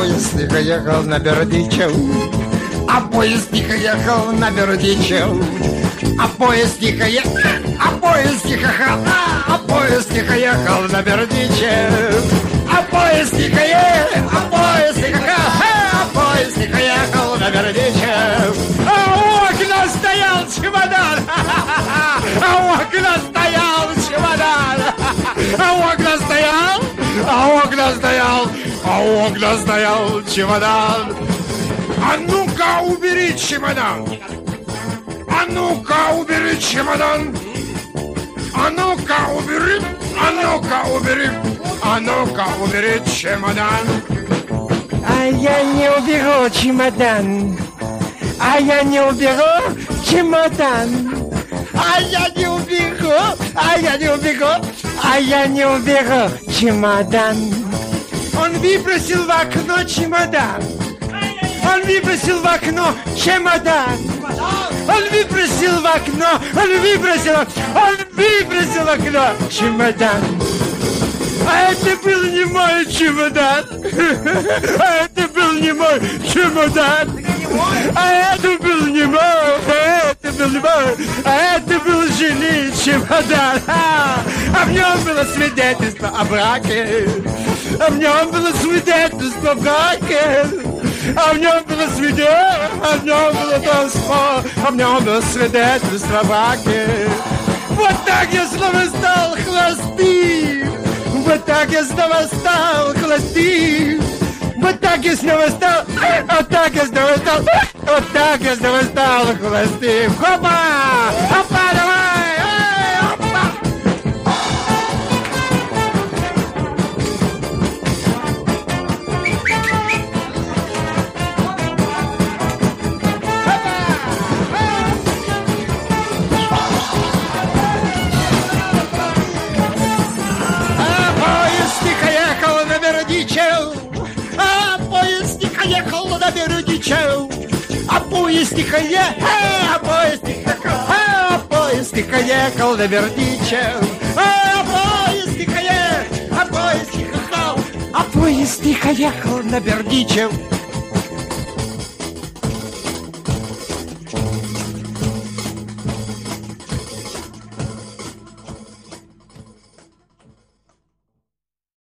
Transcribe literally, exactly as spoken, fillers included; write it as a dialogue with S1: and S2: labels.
S1: поезд тихо ехал на Бердичев, а поезд тихо ехал на Бердичев, а поезд тихо ехал, а поезд тихо ехал, а поезд тихо ехал на Бердичев, а поезд тихо ехал, а поезд тихо ехал, а поезд тихо ехал на Бердичев, а у окна стоял чемодан, а у окна стоял чемодан, а у окна стоял, а у окна стоял, а у окна стоял чемодан. А ну-ка убери чемодан, а ну-ка убери чемодан, а ну-ка убери, а ну-ка убери, а ну-ка убери чемодан.
S2: А я не уберу чемодан, а я не уберу чемодан, а я не уберу, а я не уберу, а я не уберу чемодан. Он выбросил в окно чемодан, он выбросил в окно чемодан, он выбросил в окно, он выбросил, он выбросил в окно чемодан. А это был не мой чемодан, а это был не мой чемодан, а это был не мой, а это был не мой, а это был жений чемодан. А, а в нем было свидетельство о браке, а в нем было свидетельство о браке, а в нем было свидетельство, а в нем было толство, а в нем было свидетельство о браке. Вот так я снова стал холостым. Вот так я снова стал холостым. Вот так я снова стал, вот так я снова стал, вот так я снова стал холостым. Хопа! Хопа, давай! Эй, хопа! А поезд тихо ехал на Бердичев, а поезд тихо ехал, а поезд тихо ехал, а поезд тихо ехал на Бердичев, а поезд тихо ехал, а поезд тихо ехал, а поезд тихо ехал на Бердичев.